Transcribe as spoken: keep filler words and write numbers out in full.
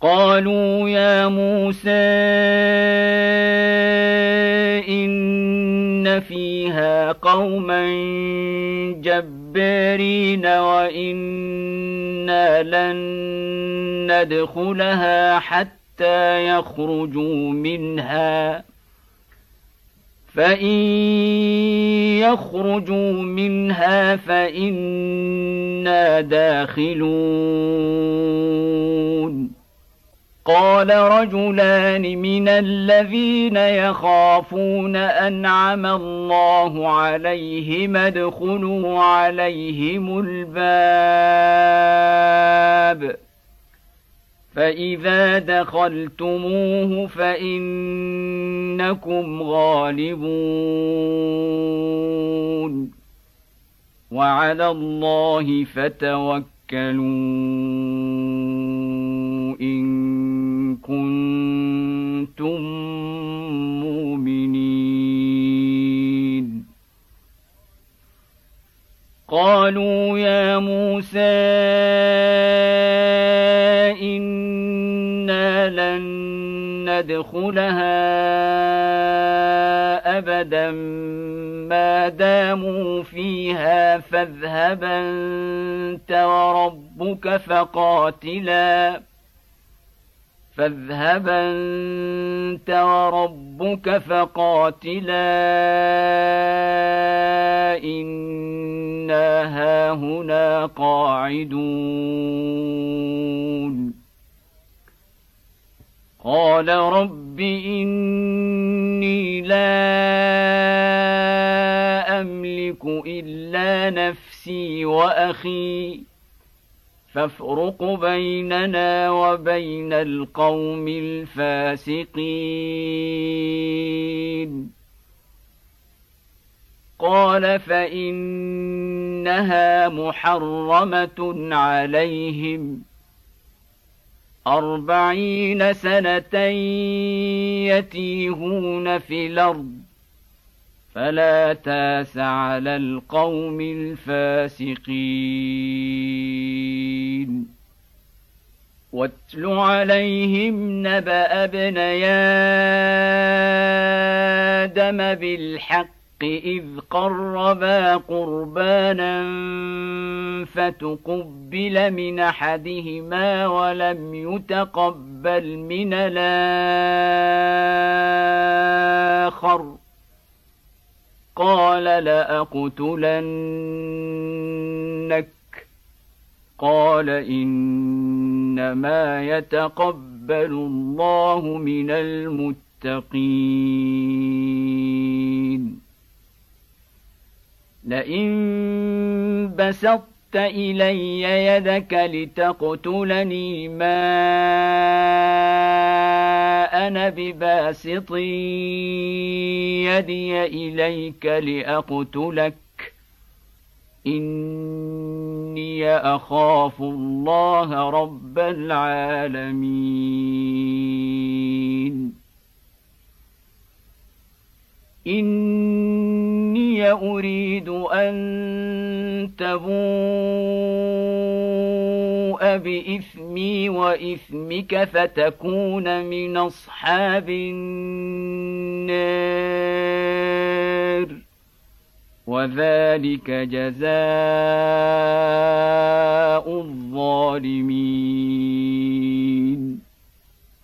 قالوا يا موسى إن فيها قوما جبارين وإنا لن ندخلها حتى يخرجوا منها فإن يخرجوا منها فإنا داخلون. قال رجلان من الذين يخافون أنعم الله عليهم ادخلوا عليهم الباب فإذا دخلتموه فإنكم غالبون وعلى الله فتوكلوا إن كنتم مؤمنين. قالوا يا موسى إنا لن ندخلها أبدا ما داموا فيها فاذهب أنت وربك فقاتلا فاذهب أنت وربك فقاتلا إنا هاهنا قاعدون. قال رب إني لا أملك إلا نفسي وأخي فافرق بيننا وبين القوم الفاسقين. قال فإنها محرمة عليهم أربعين سنة يتيهون في الأرض فلا تاس على القوم الفاسقين. واتل عليهم نبأ ابني آدم بالحق إذ قربا قربانا فتقبل من أحدهما ولم يتقبل من الآخر قال لأقتلنك قال إنما يتقبل الله من المتقين. لئن بسطت إلي يدك لتقتلني ما أنا بباسط يدي إليك لأقتلك إني أخاف الله رب العالمين. إني أريد أن تبوء بإثمي وإثمك فتكون من أصحاب النار وذلك جزاء الظالمين.